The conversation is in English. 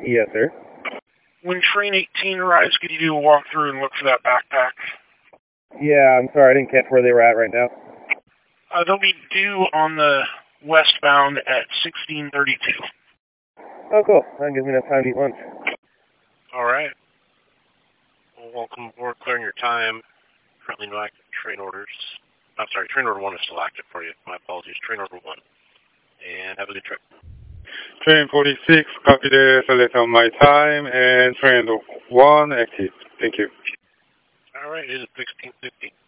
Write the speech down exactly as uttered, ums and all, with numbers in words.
Yes, sir. When train eighteen arrives, could you do a walkthrough and look for that backpack? Yeah, I'm sorry, I didn't catch where they were at right now. Uh, they'll be due on the westbound at sixteen thirty-two. Oh, cool. That gives me enough time to eat lunch. All right. Well, welcome aboard, clearing your time. Currently no active train orders. I'm sorry, train order one is still active for you. My apologies. Train order one. And have a good trip. Train forty-six, copy the select on my time, and train one active. Thank you. All right, it is sixteen fifty.